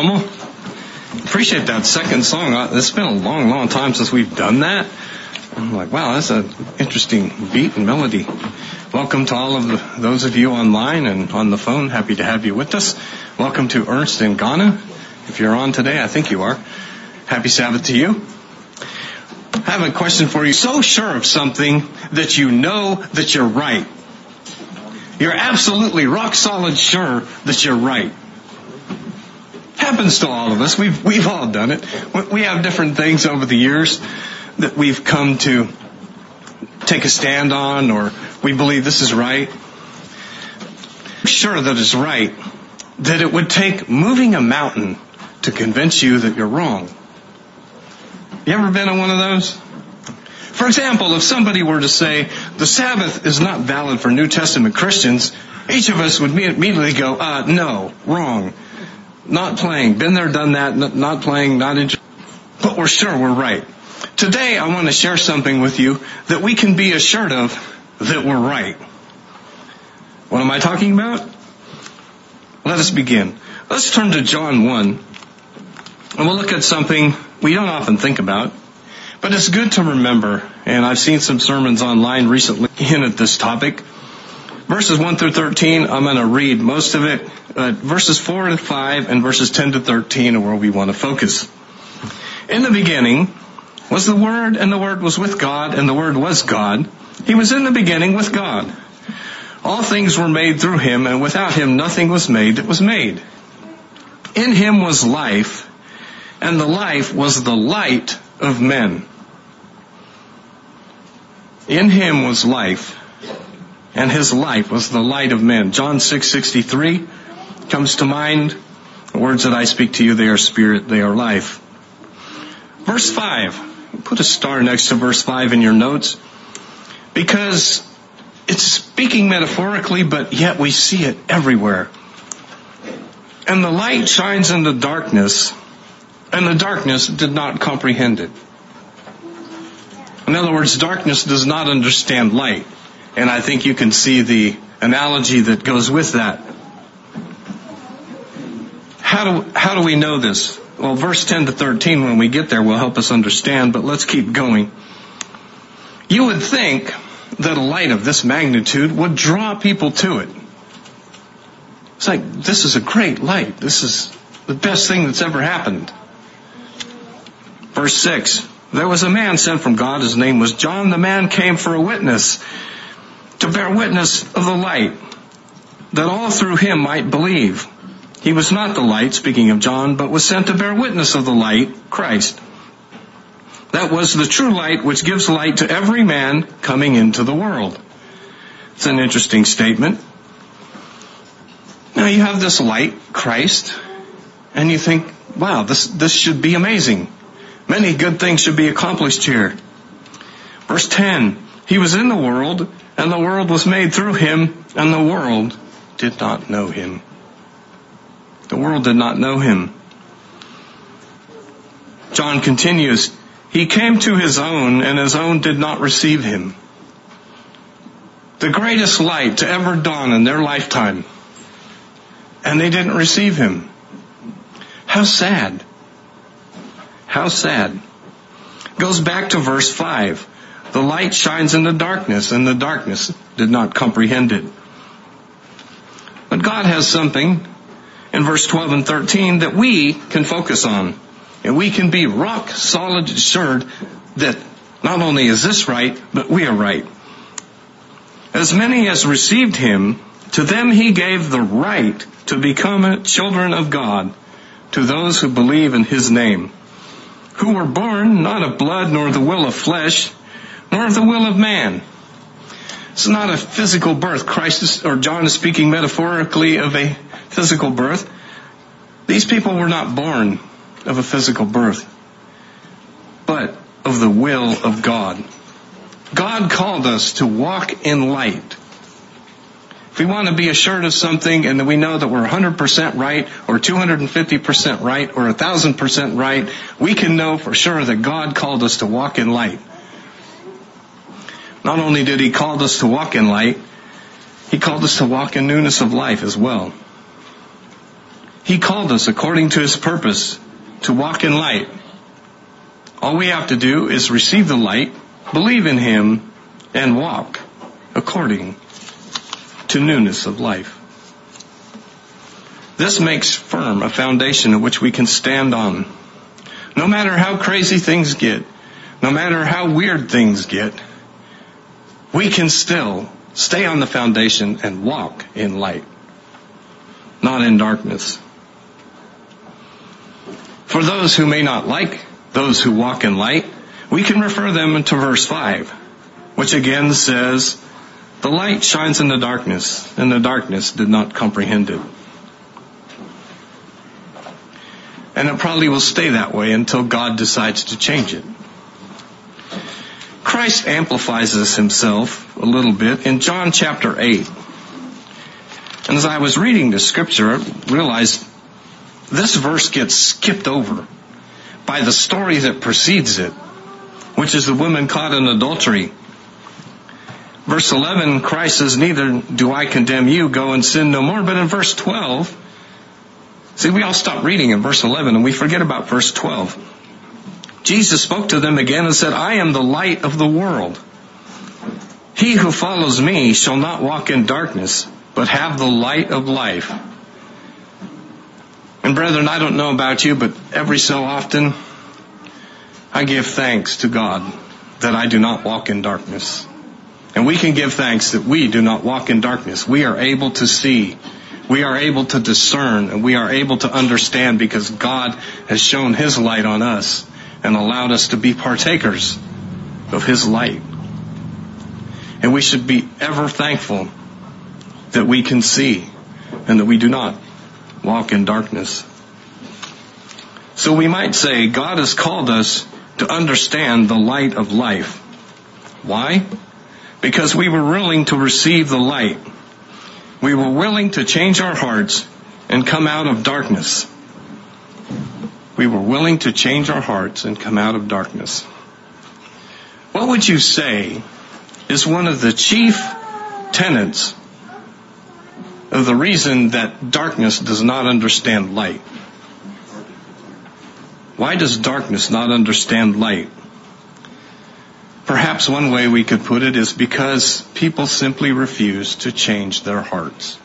Rommel. Appreciate that second song. It's been a long, long time since we've done that. I'm like, wow, that's an interesting beat and melody. Welcome to all of those of you online and on the phone. Happy to have you with us. Welcome to Ernst in Ghana. If you're on today, I think you are. Happy Sabbath to you. I have a question for you. So sure of something that you know that you're right. You're absolutely rock solid sure that you're right. Happens to all of us. We've all done it. We have different things over the years that we've come to take a stand on, or we believe this is right. Sure that it's right, that it would take moving a mountain to convince you that you're wrong. You ever been on one of those? For example, if somebody were to say, the Sabbath is not valid for New Testament Christians, each of us would immediately go, no, wrong. Not playing. Been there, done that. Not playing, not interested. But we're sure we're right. Today, I want to share something with you that we can be assured of that we're right. What am I talking about? Let us begin. Let's turn to John 1. And we'll look at something we don't often think about, but it's good to remember. And I've seen some sermons online recently hint at this topic. Verses 1 through 13, I'm going to read most of it. Verses 4 and 5 and verses 10 to 13 are where we want to focus. In the beginning was the Word, and the Word was with God, and the Word was God. He was in the beginning with God. All things were made through Him, and without Him nothing was made that was made. In Him was life, and the life was the light of men. In Him was life, and His life was the light of men. John 6:63 comes to mind. The words that I speak to you, they are spirit, they are life. Verse 5. Put a star next to verse 5 in your notes, because it's speaking metaphorically, but yet we see it everywhere. And the light shines in the darkness, and the darkness did not comprehend it. In other words, darkness does not understand light. And I think you can see the analogy that goes with that. How do we know this? Well, verse 10 to 13, when we get there, will help us understand, but let's keep going. You would think that a light of this magnitude would draw people to it. It's like, this is a great light. This is the best thing that's ever happened. Verse 6, there was a man sent from God. His name was John. The man came for a witness, to bear witness of the light, that all through him might believe. He was not the light, speaking of John, but was sent to bear witness of the light, Christ. That was the true light which gives light to every man coming into the world. It's an interesting statement. Now you have this light, Christ, and you think, wow, this should be amazing. Many good things should be accomplished here. Verse 10, He was in the world, and the world was made through Him, and the world did not know Him. The world did not know Him. John continues, He came to His own, and His own did not receive Him. The greatest light to ever dawn in their lifetime, and they didn't receive Him. How sad. How sad. Goes back to verse 5. The light shines in the darkness, and the darkness did not comprehend it. But God has something in verse 12 and 13 that we can focus on. And we can be rock solid assured that not only is this right, but we are right. As many as received Him, to them He gave the right to become children of God, to those who believe in His name, who were born not of blood, nor the will of flesh, nor of the will of man. It's not a physical birth. John is speaking metaphorically of a physical birth. These people were not born of a physical birth, but of the will of God. God called us to walk in light. If we want to be assured of something and that we know that we're 100% right or 250% right or 1,000% right, we can know for sure that God called us to walk in light. Not only did He call us to walk in light, He called us to walk in newness of life as well. He called us according to His purpose to walk in light. All we have to do is receive the light, believe in Him, and walk according to newness of life. This makes firm a foundation on which we can stand on. No matter how crazy things get, no matter how weird things get, we can still stay on the foundation and walk in light, not in darkness. For those who may not like those who walk in light, we can refer them to verse 5, which again says, "The light shines in the darkness, and the darkness did not comprehend it." And it probably will stay that way until God decides to change it. Christ amplifies this Himself a little bit in John chapter 8. And as I was reading the scripture, I realized this verse gets skipped over by the story that precedes it, which is the woman caught in adultery. Verse 11, Christ says, "Neither do I condemn you, go and sin no more." But in verse 12, see, we all stop reading in verse 11 and we forget about verse 12. Jesus spoke to them again and said, "I am the light of the world. He who follows me shall not walk in darkness, but have the light of life." And brethren, I don't know about you, but every so often, I give thanks to God that I do not walk in darkness. And we can give thanks that we do not walk in darkness. We are able to see. We are able to discern, and we are able to understand because God has shown His light on us and allowed us to be partakers of His light. And we should be ever thankful that we can see and that we do not walk in darkness. So we might say God has called us to understand the light of life. Why? Because we were willing to receive the light. We were willing to change our hearts and come out of darkness. We were willing to change our hearts and come out of darkness. What would you say is one of the chief tenets of the reason that darkness does not understand light? Why does darkness not understand light? Perhaps one way we could put it is because people simply refuse to change their hearts.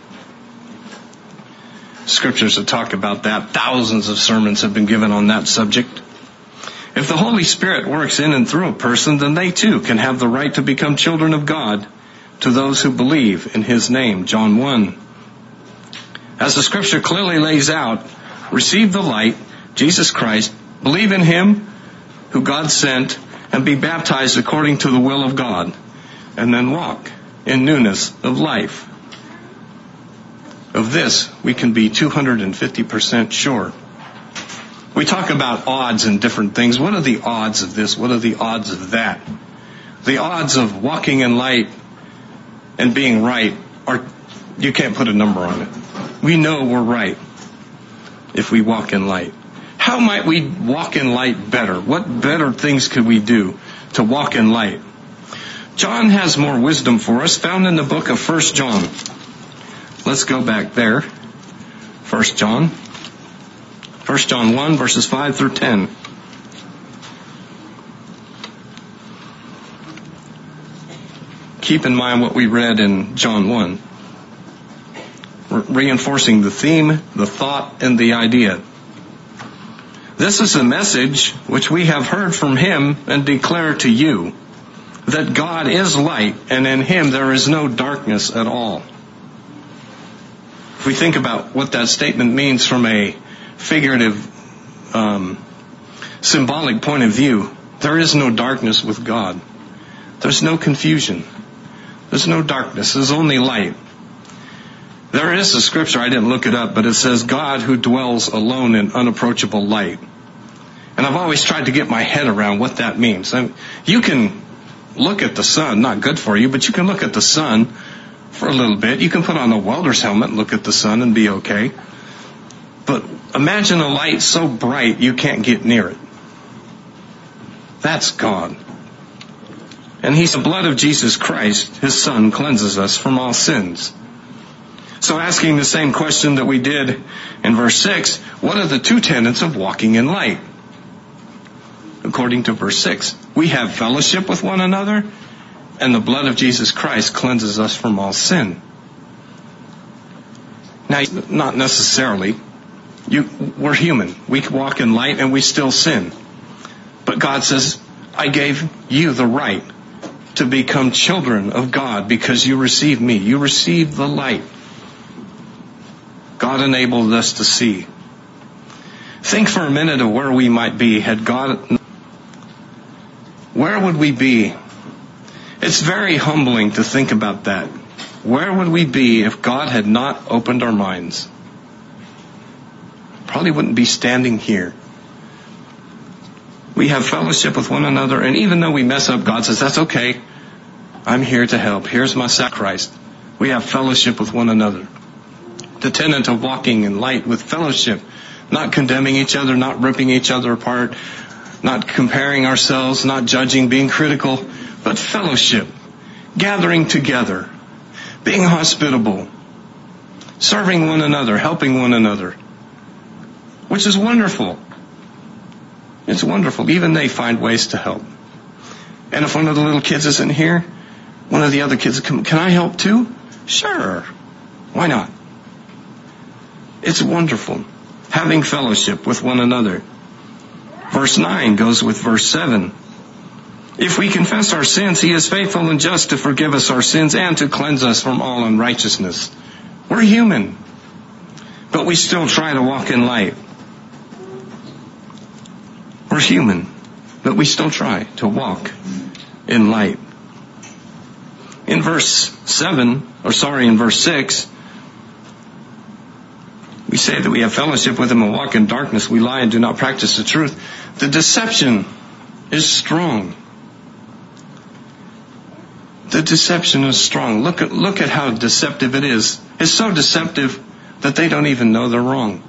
Scriptures that talk about that, thousands of sermons have been given on that subject. If the Holy Spirit works in and through a person, then they too can have the right to become children of God to those who believe in His name. John 1. As the Scripture clearly lays out, receive the light, Jesus Christ, believe in Him who God sent, and be baptized according to the will of God, and then walk in newness of life. Of this, we can be 250% sure. We talk about odds and different things. What are the odds of this? What are the odds of that? The odds of walking in light and being right are, you can't put a number on it. We know we're right if we walk in light. How might we walk in light better? What better things could we do to walk in light? John has more wisdom for us, found in the book of 1 John. Let's go back there. 1 John. 1 John 1, verses 5 through 10. Keep in mind what we read in John 1. Reinforcing the theme, the thought, and the idea. This is a message which we have heard from Him and declare to you, that God is light, and in Him there is no darkness at all. If we think about what that statement means from a figurative, symbolic point of view, there is no darkness with God. There's no confusion. There's no darkness. There's only light. There is a scripture, I didn't look it up, but it says, God who dwells alone in unapproachable light. And I've always tried to get my head around what that means. And you can look at the sun, not good for you, but you can look at the sun for a little bit. You can put on a welder's helmet and look at the sun and be okay. But imagine a light so bright you can't get near it. That's God. And the blood of Jesus Christ, His Son, cleanses us from all sins. So asking the same question that we did in verse 6, what are the two tenets of walking in light? According to verse 6, we have fellowship with one another, and the blood of Jesus Christ cleanses us from all sin. Now, not necessarily. We're human. We walk in light and we still sin. But God says, I gave you the right to become children of God because you received me. You received the light. God enabled us to see. Think for a minute of where we might be had God... Where would we be? It's very humbling to think about that. Where would we be if God had not opened our minds? Probably wouldn't be standing here. We have fellowship with one another, and even though we mess up, God says, that's okay. I'm here to help. Here's my sacrifice. We have fellowship with one another. The tenet of walking in light with fellowship, not condemning each other, not ripping each other apart, not comparing ourselves, not judging, being critical, but fellowship, gathering together, being hospitable, serving one another, helping one another, which is wonderful. It's wonderful. Even they find ways to help. And if one of the little kids isn't here, one of the other kids, can I help too? Sure. Why not? It's wonderful. Having fellowship with one another. Verse 9 goes with verse 7. If we confess our sins, He is faithful and just to forgive us our sins and to cleanse us from all unrighteousness. We're human, but we still try to walk in light. We're human, but we still try to walk in light. In verse 6, we say that we have fellowship with Him and walk in darkness. We lie and do not practice the truth. The deception is strong. The deception is strong. Look at how deceptive it is. It's so deceptive that they don't even know they're wrong.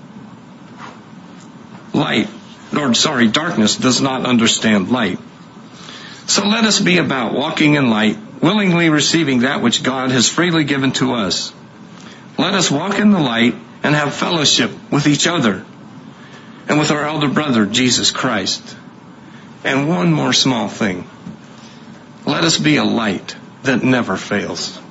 Darkness does not understand light. So let us be about walking in light, willingly receiving that which God has freely given to us. Let us walk in the light and have fellowship with each other and with our elder brother, Jesus Christ. And one more small thing. Let us be a light that never fails.